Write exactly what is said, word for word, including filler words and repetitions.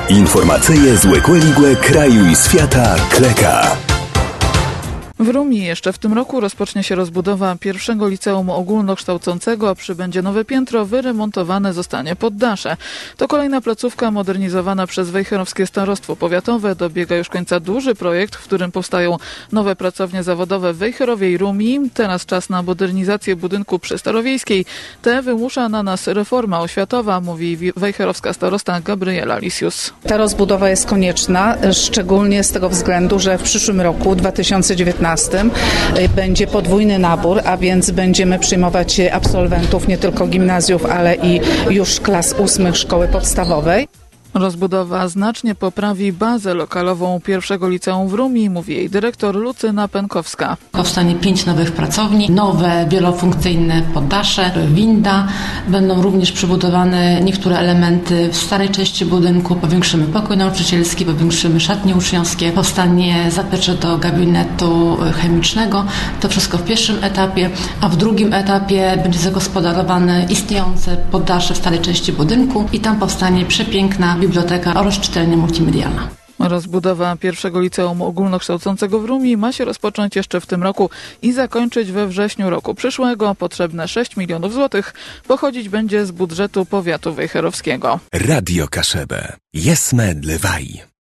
Informacyje z Łekłe kraju i świata Kleka. W Rumii jeszcze w tym roku rozpocznie się rozbudowa pierwszego liceum ogólnokształcącego, a przybędzie nowe piętro, wyremontowane zostanie poddasze. To kolejna placówka modernizowana przez Wejherowskie Starostwo Powiatowe. Dobiega już końca duży projekt, w którym powstają nowe pracownie zawodowe w Wejherowie i Rumii. Teraz czas na modernizację budynku przy Starowiejskiej. Te wymusza na nas reforma oświatowa, mówi wejherowska starosta Gabriela Lisius. Ta rozbudowa jest konieczna, szczególnie z tego względu, że w przyszłym roku, dwa tysiące dziewiętnastym, będzie podwójny nabór, a więc będziemy przyjmować absolwentów nie tylko gimnazjów, ale i już klas ósmych szkoły podstawowej. Rozbudowa znacznie poprawi bazę lokalową pierwszego liceum w Rumii, mówi jej dyrektor Lucyna Pękowska. Powstanie pięć nowych pracowni, nowe wielofunkcyjne poddasze, winda. Będą również przebudowane niektóre elementy w starej części budynku. Powiększymy pokój nauczycielski, powiększymy szatnie uczniowskie. Powstanie zaplecze do gabinetu chemicznego. To wszystko w pierwszym etapie, a w drugim etapie będzie zagospodarowane istniejące poddasze w starej części budynku i tam powstanie przepiękna biblioteka oraz czytelnia multimedialna. Rozbudowa pierwszego liceum ogólnokształcącego w Rumii ma się rozpocząć jeszcze w tym roku i zakończyć we wrześniu roku przyszłego. Potrzebne sześć milionów złotych pochodzić będzie z budżetu powiatu wejherowskiego. Radio Kaszebę. Jesme Dlewaj.